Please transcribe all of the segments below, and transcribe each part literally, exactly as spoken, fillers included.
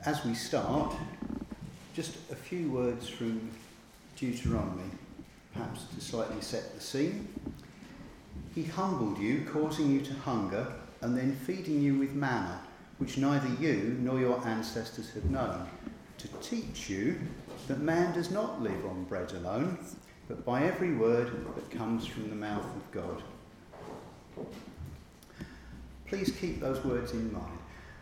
as we start, just a few words from Deuteronomy, perhaps to slightly set the scene. He humbled you, causing you to hunger, and then feeding you with manna, which neither you nor your ancestors had known, to teach you that man does not live on bread alone, but by every word that comes from the mouth of God. Please keep those words in mind.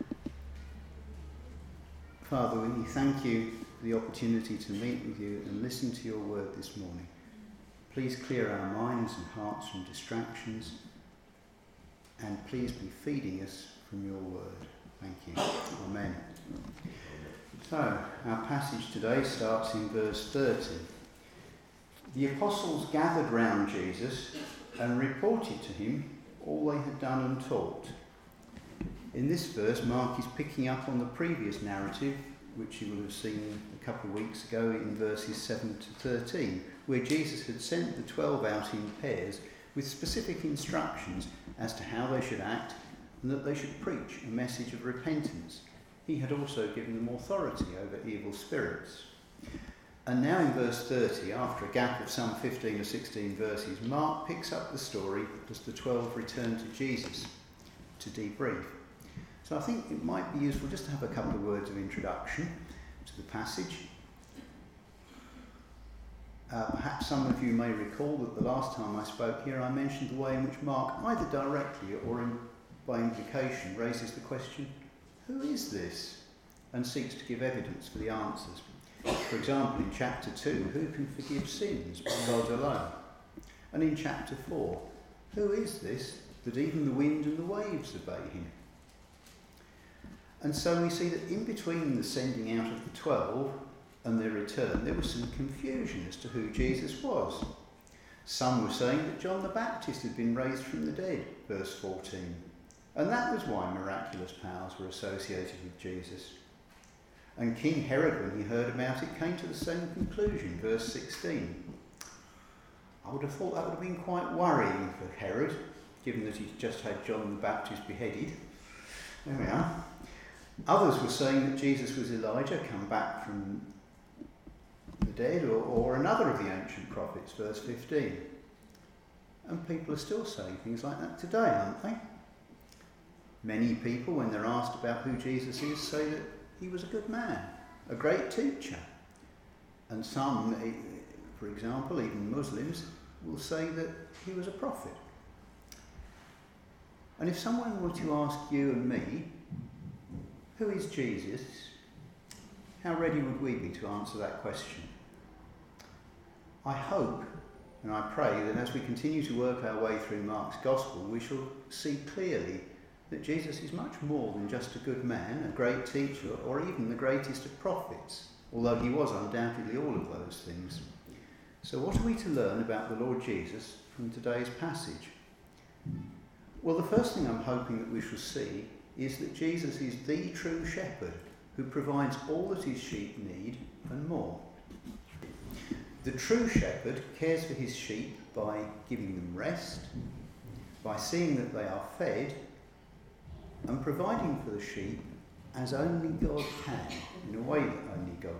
Father, we thank you for the opportunity to meet with you and listen to your word this morning. Please clear our minds and hearts from distractions, and please be feeding us from your word. Thank you. Amen. So, our passage today starts in verse thirty. The apostles gathered round Jesus and reported to him all they had done and taught. In this verse, Mark is picking up on the previous narrative, which you will have seen a couple of weeks ago in verses seven to thirteen, where Jesus had sent the twelve out in pairs with specific instructions as to how they should act and that they should preach a message of repentance. He had also given them authority over evil spirits. And now in verse thirty, after a gap of some fifteen or sixteen verses, Mark picks up the story as the twelve return to Jesus to debrief. So I think it might be useful just to have a couple of words of introduction to the passage. Uh, perhaps some of you may recall that the last time I spoke here I mentioned the way in which Mark, either directly or in, by implication, raises the question, who is this? And seeks to give evidence for the answers. For example, in chapter two, who can forgive sins but God alone? And in chapter four, who is this that even the wind and the waves obey him? And so we see that in between the sending out of the twelve and their return, there was some confusion as to who Jesus was. Some were saying that John the Baptist had been raised from the dead, verse fourteen, and that was why miraculous powers were associated with Jesus. And King Herod, when he heard about it, came to the same conclusion, verse sixteen. I would have thought that would have been quite worrying for Herod, given that he'd just had John the Baptist beheaded. There we are. Others were saying that Jesus was Elijah, come back from the dead, or, or another of the ancient prophets, verse fifteen. And people are still saying things like that today, aren't they? Many people, when they're asked about who Jesus is, say that he was a good man, a great teacher. And some, for example, even Muslims, will say that he was a prophet. And if someone were to ask you and me, who is Jesus? How ready would we be to answer that question? I hope and I pray that as we continue to work our way through Mark's Gospel, we shall see clearly that Jesus is much more than just a good man, a great teacher, or even the greatest of prophets, although he was undoubtedly all of those things. So what are we to learn about the Lord Jesus from today's passage? Well, the first thing I'm hoping that we shall see is that Jesus is the true shepherd who provides all that his sheep need and more. The true shepherd cares for his sheep by giving them rest, by seeing that they are fed, and providing for the sheep as only God can, in a way that only God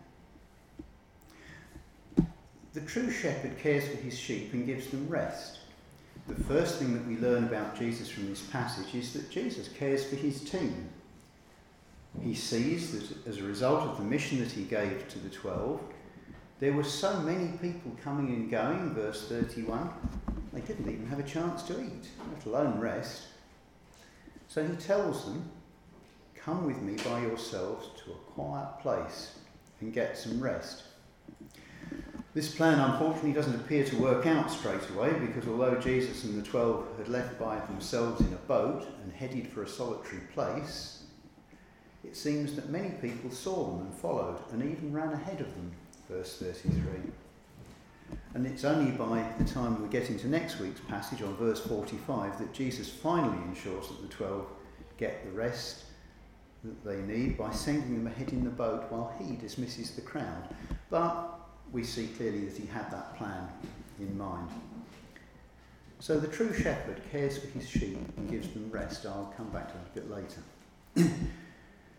can. The true shepherd cares for his sheep and gives them rest. The first thing that we learn about Jesus from this passage is that Jesus cares for his team. He sees that as a result of the mission that he gave to the twelve, there were so many people coming and going, verse thirty-one, they didn't even have a chance to eat, let alone rest. So he tells them, come with me by yourselves to a quiet place and get some rest. This plan, unfortunately, doesn't appear to work out straight away, because although Jesus and the twelve had left by themselves in a boat and headed for a solitary place, it seems that many people saw them and followed and even ran ahead of them, verse thirty-three. And it's only by the time we get into next week's passage on verse forty-five that Jesus finally ensures that the twelve get the rest that they need by sending them ahead in the boat while he dismisses the crowd. But we see clearly that he had that plan in mind. So the true shepherd cares for his sheep and gives them rest. I'll come back to that a bit later.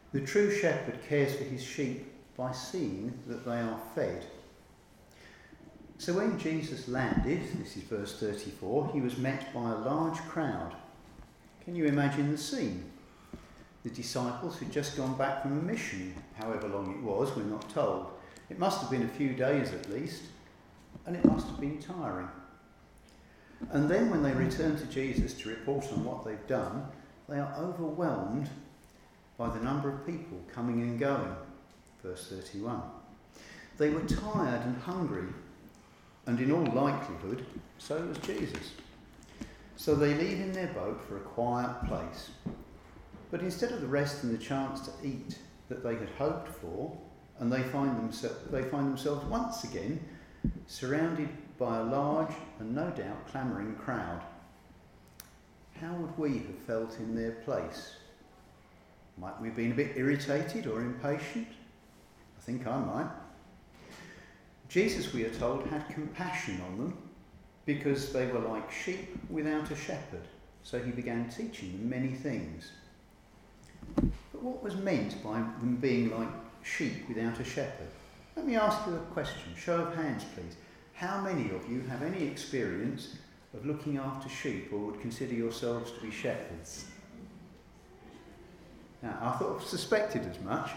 The true shepherd cares for his sheep by seeing that they are fed. So when Jesus landed, this is verse thirty-four, he was met by a large crowd. Can you imagine the scene? The disciples had just gone back from a mission, however long it was, we're not told. It must have been a few days at least, and it must have been tiring. And then when they return to Jesus to report on what they've done, they are overwhelmed by the number of people coming and going. Verse thirty-one. They were tired and hungry, and in all likelihood, so was Jesus. So they leave in their boat for a quiet place. But instead of the rest and the chance to eat that they had hoped for, and they find, themse- they find themselves once again surrounded by a large and no doubt clamouring crowd. How would we have felt in their place? Might we have been a bit irritated or impatient? I think I might. Jesus, we are told, had compassion on them because they were like sheep without a shepherd. So he began teaching them many things. But what was meant by them being like sheep without a shepherd? Let me ask you a question. Show of hands, please. How many of you have any experience of looking after sheep or would consider yourselves to be shepherds? Now, I thought I suspected as much.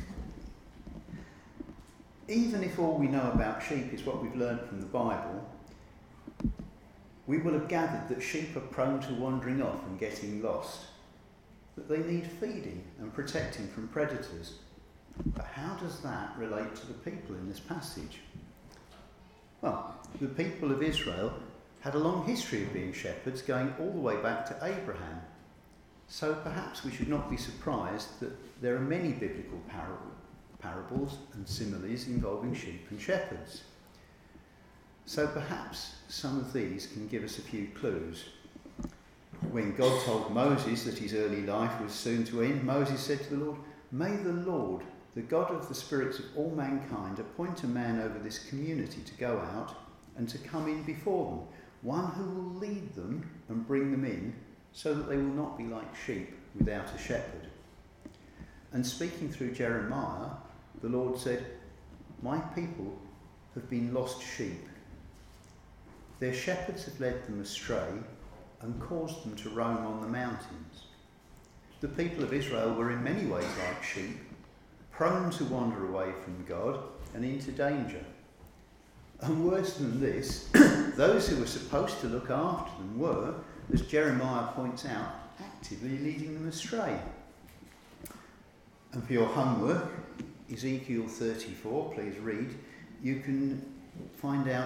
Even if all we know about sheep is what we've learned from the Bible, we will have gathered that sheep are prone to wandering off and getting lost, that they need feeding and protecting from predators. But how does that relate to the people in this passage? Well, the people of Israel had a long history of being shepherds going all the way back to Abraham. So perhaps we should not be surprised that there are many biblical parables parables and similes involving sheep and shepherds. So perhaps some of these can give us a few clues. When God told Moses that his early life was soon to end, Moses said to the Lord, "May the Lord, the God of the spirits of all mankind, appoint a man over this community to go out and to come in before them, one who will lead them and bring them in, so that they will not be like sheep without a shepherd." And speaking through Jeremiah, the Lord said, "My people have been lost sheep. Their shepherds have led them astray and caused them to roam on the mountains." The people of Israel were in many ways like sheep, prone to wander away from God and into danger. And worse than this, those who were supposed to look after them were, as Jeremiah points out, actively leading them astray. And for your homework, Ezekiel thirty-four, please read, you can find out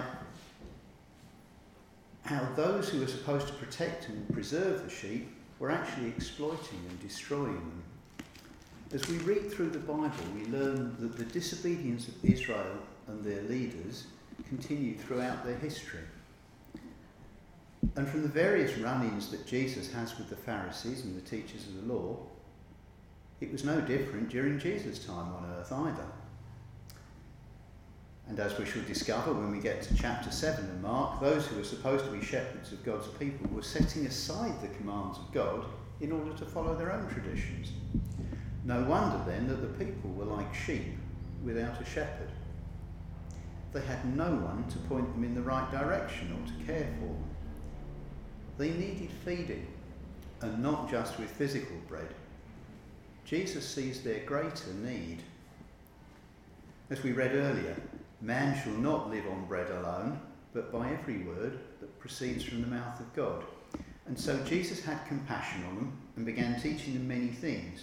how those who were supposed to protect and preserve the sheep were actually exploiting and destroying them. As we read through the Bible, we learn that the disobedience of Israel and their leaders continued throughout their history. And from the various run-ins that Jesus has with the Pharisees and the teachers of the law, it was no different during Jesus' time on earth either. And as we shall discover when we get to chapter seven of Mark, those who were supposed to be shepherds of God's people were setting aside the commands of God in order to follow their own traditions. No wonder then that the people were like sheep without a shepherd. They had no one to point them in the right direction or to care for them. They needed feeding, and not just with physical bread. Jesus sees their greater need. As we read earlier, man shall not live on bread alone, but by every word that proceeds from the mouth of God. And so Jesus had compassion on them and began teaching them many things.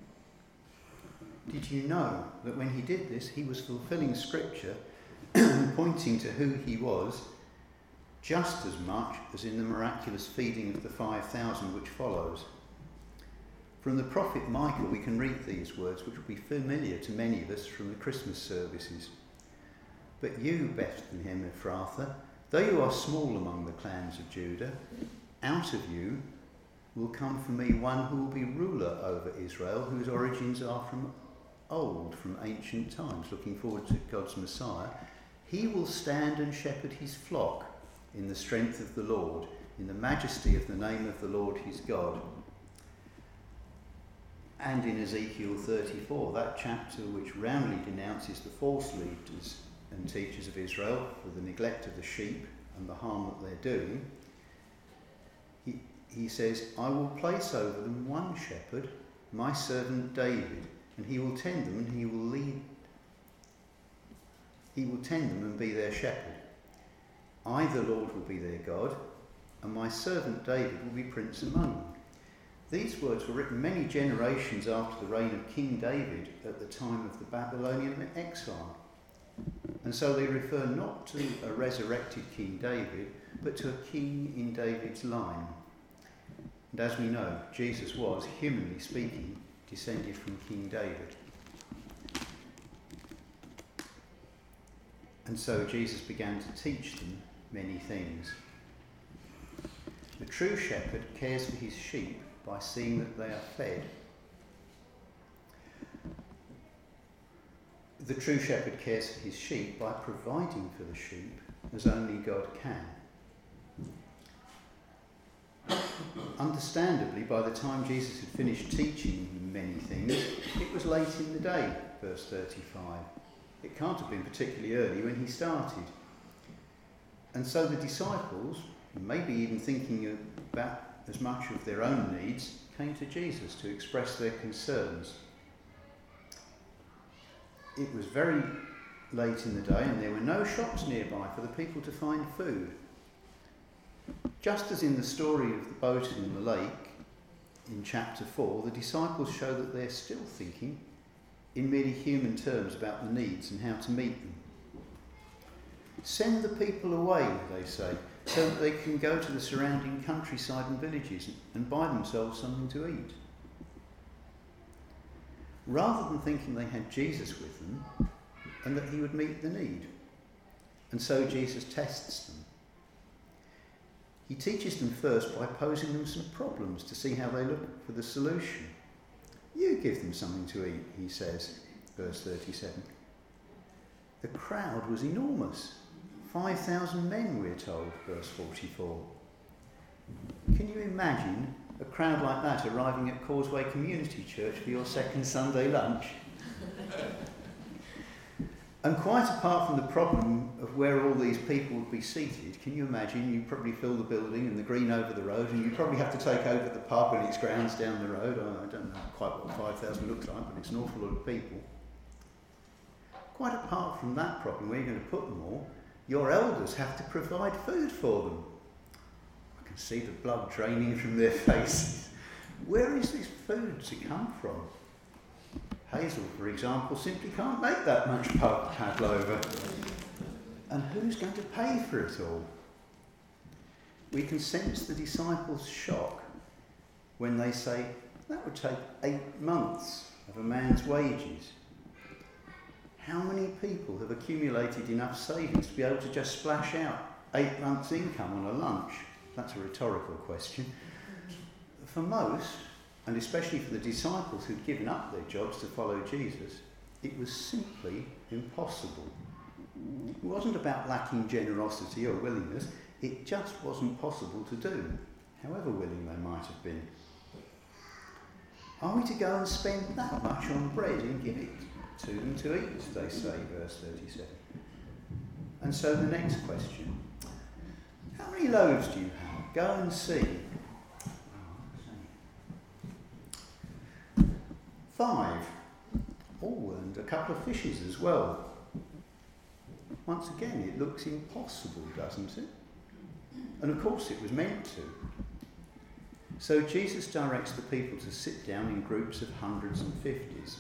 Did you know that when he did this, he was fulfilling scripture and pointing to who he was just as much as in the miraculous feeding of the five thousand which follows? From the prophet Micah we can read these words, which will be familiar to many of us from the Christmas services. "But you, Bethlehem Ephrathah, though you are small among the clans of Judah, out of you will come for me one who will be ruler over Israel, whose origins are from old, from ancient times," looking forward to God's Messiah. "He will stand and shepherd his flock in the strength of the Lord, in the majesty of the name of the Lord his God." and in Ezekiel thirty-four, that chapter which roundly denounces the false leaders and teachers of Israel for the neglect of the sheep and the harm that they're doing, he, he says, I will place over them one shepherd, my servant David, and he will tend them and he will lead. He will tend them and be their shepherd. I, the Lord, will be their God, and my servant David will be prince among them. These words were written many generations after the reign of King David at the time of the Babylonian exile. And so they refer not to a resurrected King David, but to a king in David's line. And as we know, Jesus was, humanly speaking, descended from King David. And so Jesus began to teach them many things. The true shepherd cares for his sheep by seeing that they are fed. The true shepherd cares for his sheep by providing for the sheep as only God can. Understandably, by the time Jesus had finished teaching many things, it was late in the day, verse thirty-five. It can't have been particularly early when he started. And so the disciples, maybe even thinking about as much of their own needs, came to Jesus to express their concerns. It was very late in the day and there were no shops nearby for the people to find food. Just as in the story of the boat in the lake, in chapter four, the disciples show that they're still thinking in merely human terms about the needs and how to meet them. Send the people away, they say, so that they can go to the surrounding countryside and villages and buy themselves something to eat. Rather than thinking they had Jesus with them and that he would meet the need. And so Jesus tests them. He teaches them first by posing them some problems to see how they look for the solution. You give them something to eat, he says, verse thirty-seven. The crowd was enormous. five thousand men, we're told, verse forty-four. Can you imagine a crowd like that arriving at Causeway Community Church for your second Sunday lunch? And quite apart from the problem of where all these people would be seated, can you imagine you probably fill the building and the green over the road, and you probably have to take over the pub and its grounds down the road. I don't know quite what five thousand looks like, but it's an awful lot of people. Quite apart from that problem, where you're going to put them all, your elders have to provide food for them. I can see the blood draining from their faces. Where is this food to come from? Hazel, for example, simply can't make that much pavlova. And who's going to pay for it all? We can sense the disciples' shock when they say, that would take eight months of a man's wages. How many people have accumulated enough savings to be able to just splash out eight months' income on a lunch? That's a rhetorical question. For most, and especially for the disciples who'd given up their jobs to follow Jesus, it was simply impossible. It wasn't about lacking generosity or willingness, it just wasn't possible to do, however willing they might have been. Are we to go and spend that much on bread and give it to them to eat, they say, verse thirty-seven. And so the next question, how many loaves do you have? Go and see. Five. Oh, and a couple of fishes as well. Once again, it looks impossible, doesn't it? And of course it was meant to. So Jesus directs the people to sit down in groups of hundreds and fifties.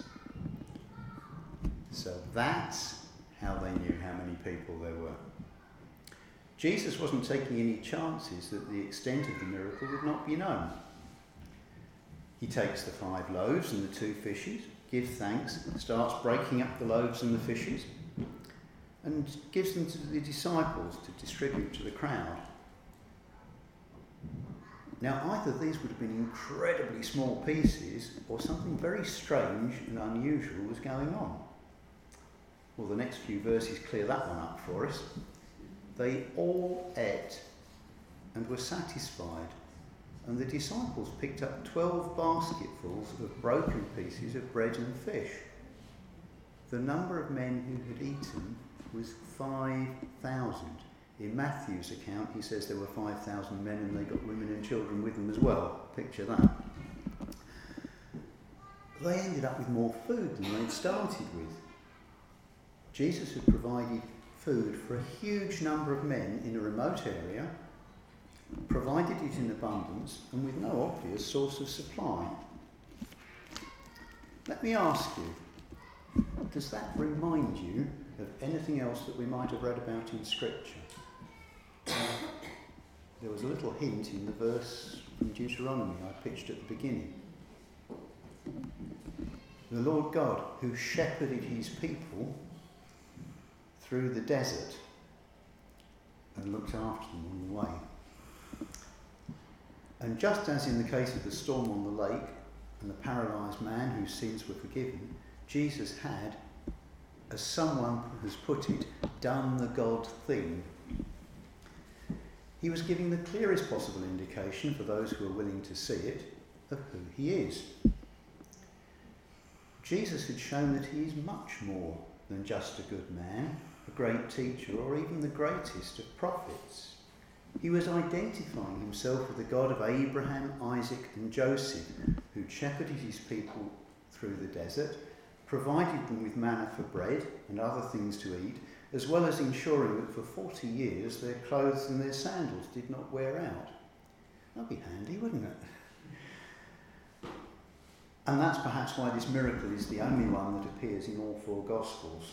So that's how they knew how many people there were. Jesus wasn't taking any chances that the extent of the miracle would not be known. He takes the five loaves and the two fishes, gives thanks, starts breaking up the loaves and the fishes, and gives them to the disciples to distribute to the crowd. Now, either these would have been incredibly small pieces, or something very strange and unusual was going on. Well, the next few verses clear that one up for us. They all ate and were satisfied. and the disciples picked up twelve basketfuls of broken pieces of bread and fish. The number of men who had eaten was five thousand. In Matthew's account, he says there were five thousand men and they got women and children with them as well. Picture that. They ended up with more food than they'd started with. Jesus had provided food for a huge number of men in a remote area, provided it in abundance and with no obvious source of supply. Let me ask you, does that remind you of anything else that we might have read about in Scripture? There was a little hint in the verse from Deuteronomy I pitched at the beginning. The Lord God, who shepherded his people through the desert and looked after them on the way. And just as in the case of the storm on the lake and the paralysed man whose sins were forgiven, Jesus had, as someone has put it, done the God thing. He was giving the clearest possible indication for those who are willing to see it of who he is. Jesus had shown that he is much more than just a good man, a great teacher, or even the greatest of prophets. He was identifying himself with the God of Abraham, Isaac, and Joseph, who shepherded his people through the desert, provided them with manna for bread and other things to eat, as well as ensuring that for forty years their clothes and their sandals did not wear out. That'd be handy, wouldn't it? And that's perhaps why this miracle is the only one that appears in all four Gospels.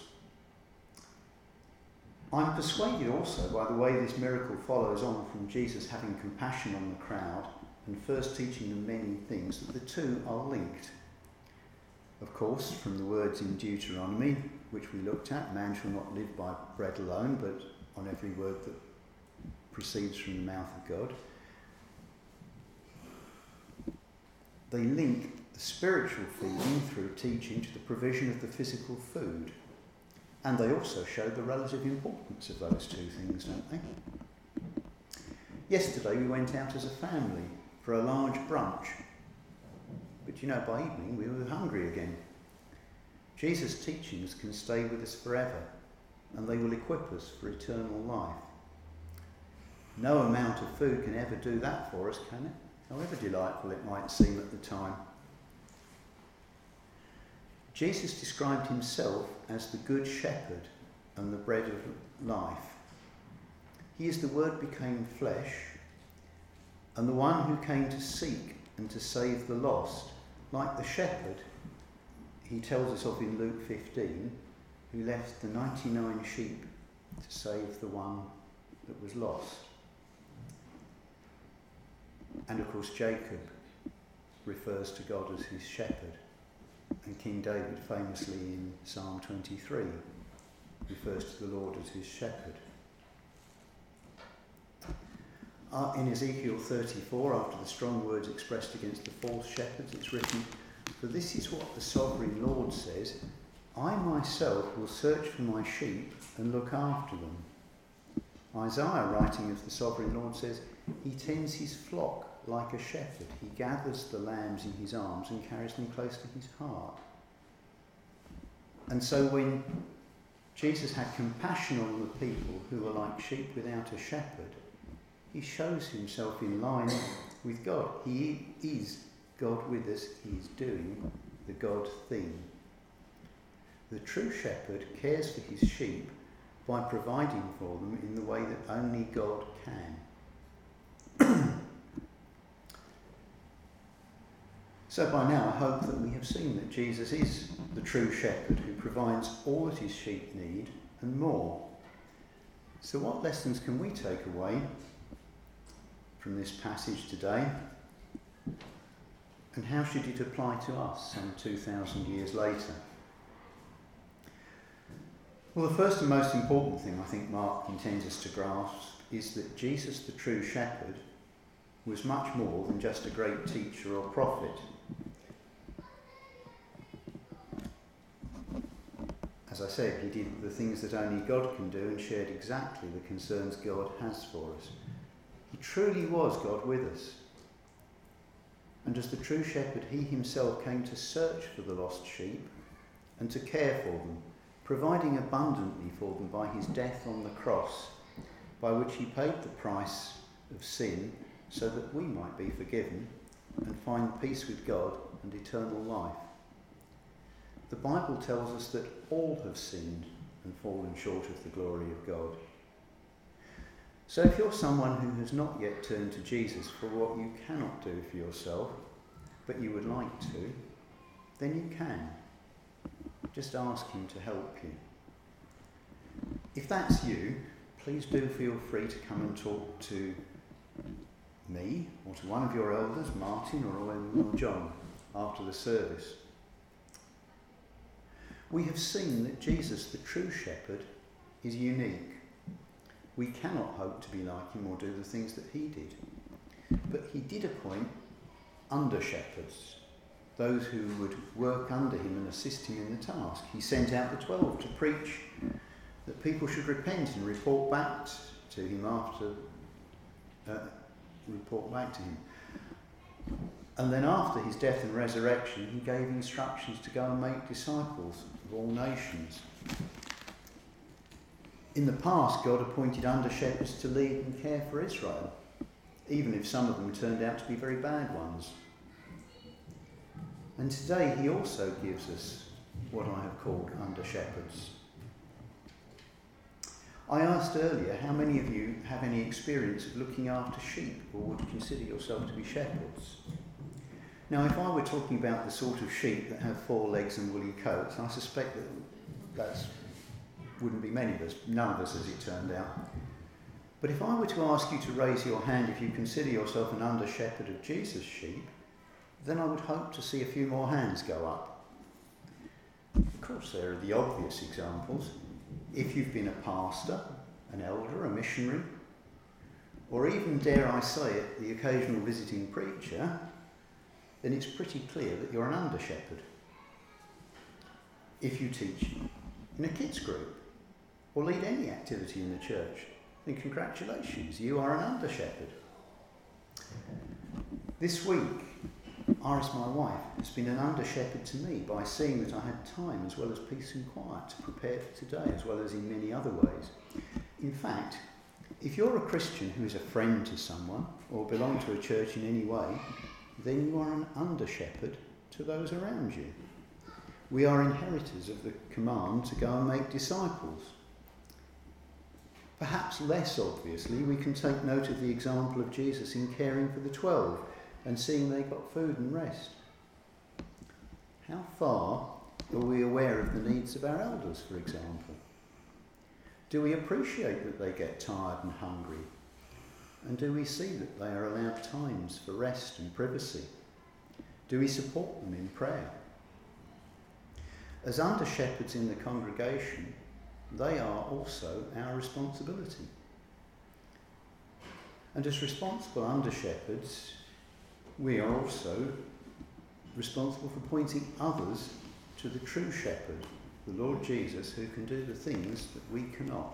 I'm persuaded also by the way this miracle follows on from Jesus having compassion on the crowd and first teaching them many things, that the two are linked. Of course, from the words in Deuteronomy, which we looked at, man shall not live by bread alone, but on every word that proceeds from the mouth of God. They link the spiritual feeding through teaching to the provision of the physical food. And they also show the relative importance of those two things, don't they? Yesterday we went out as a family for a large brunch. But you know, by evening we were hungry again. Jesus' teachings can stay with us forever, and they will equip us for eternal life. No amount of food can ever do that for us, can it? However delightful it might seem at the time. Jesus described himself as the Good Shepherd and the bread of life. He is the Word became flesh, and the one who came to seek and to save the lost, like the shepherd he tells us of in Luke fifteen, who left the ninety-nine sheep to save the one that was lost. And of course Jacob refers to God as his shepherd, and King David famously in Psalm twenty-three refers to the Lord as his shepherd. Uh, in Ezekiel thirty-four, after the strong words expressed against the false shepherds, it's written, "For this is what the sovereign Lord says, I myself will search for my sheep and look after them." Isaiah, writing of the sovereign Lord, says, "He tends his flock like a shepherd. He gathers the lambs in his arms and carries them close to his heart." And so when Jesus had compassion on the people who were like sheep without a shepherd, he shows himself in line with God. He is God with us. He is doing the God thing. The true shepherd cares for his sheep by providing for them in the way that only God can. So by now I hope that we have seen that Jesus is the true shepherd who provides all that his sheep need and more. So what lessons can we take away from this passage today? And how should it apply to us some two thousand years later? Well, the first and most important thing I think Mark intends us to grasp is that Jesus, the true shepherd, was much more than just a great teacher or prophet. As I said, he did the things that only God can do and shared exactly the concerns God has for us. He truly was God with us. And as the true shepherd, he himself came to search for the lost sheep and to care for them, providing abundantly for them by his death on the cross, by which he paid the price of sin so that we might be forgiven and find peace with God and eternal life. The Bible tells us that all have sinned and fallen short of the glory of God. So if you're someone who has not yet turned to Jesus for what you cannot do for yourself, but you would like to, then you can. Just ask him to help you. If that's you, please do feel free to come and talk to me or to one of your elders, Martin or Owen or John, after the service. We have seen that Jesus, the true shepherd, is unique. We cannot hope to be like him or do the things that he did. But he did appoint under-shepherds, those who would work under him and assist him in the task. He sent out the twelve to preach that people should repent and report back to him after, uh, report back to him. And then after his death and resurrection, he gave instructions to go and make disciples of all nations. In the past, God appointed under-shepherds to lead and care for Israel, even if some of them turned out to be very bad ones. And today he also gives us what I have called under-shepherds. I asked earlier how many of you have any experience of looking after sheep or would consider yourself to be shepherds. Now, if I were talking about the sort of sheep that have four legs and woolly coats, I suspect that that's wouldn't be many of us, none of us as it turned out. But if I were to ask you to raise your hand if you consider yourself an under-shepherd of Jesus' sheep, then I would hope to see a few more hands go up. Of course, there are the obvious examples. If you've been a pastor, an elder, a missionary, or even, dare I say it, the occasional visiting preacher, then it's pretty clear that you're an under-shepherd. If you teach in a kids group, or lead any activity in the church, then congratulations, you are an under-shepherd. This week, Iris, my wife, has been an under-shepherd to me by seeing that I had time as well as peace and quiet to prepare for today, as well as in many other ways. In fact, if you're a Christian who is a friend to someone or belong to a church in any way, then you are an under-shepherd to those around you. We are inheritors of the command to go and make disciples. Perhaps less obviously, we can take note of the example of Jesus in caring for the twelve and seeing they got food and rest. How far are we aware of the needs of our elders, for example? Do we appreciate that they get tired and hungry? And do we see that they are allowed times for rest and privacy? Do we support them in prayer? As under-shepherds in the congregation, they are also our responsibility. And as responsible under-shepherds, we are also responsible for pointing others to the true shepherd, the Lord Jesus, who can do the things that we cannot.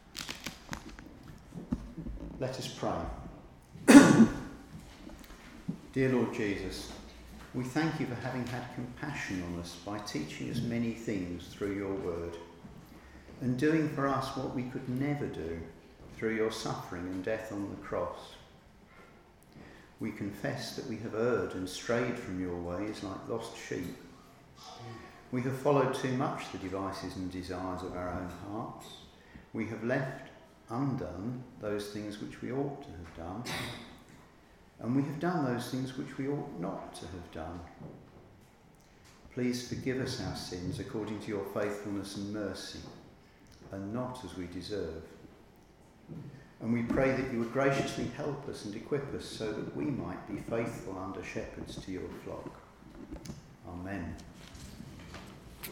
Let us pray. Dear Lord Jesus, we thank you for having had compassion on us by teaching us many things through your word, and doing for us what we could never do through your suffering and death on the cross. We confess that we have erred and strayed from your ways like lost sheep. We have followed too much the devices and desires of our own hearts. We have left undone those things which we ought to have done, and we have done those things which we ought not to have done. Please forgive us our sins according to your faithfulness and mercy, and not as we deserve. And we pray that you would graciously help us and equip us so that we might be faithful under shepherds to your flock. Amen.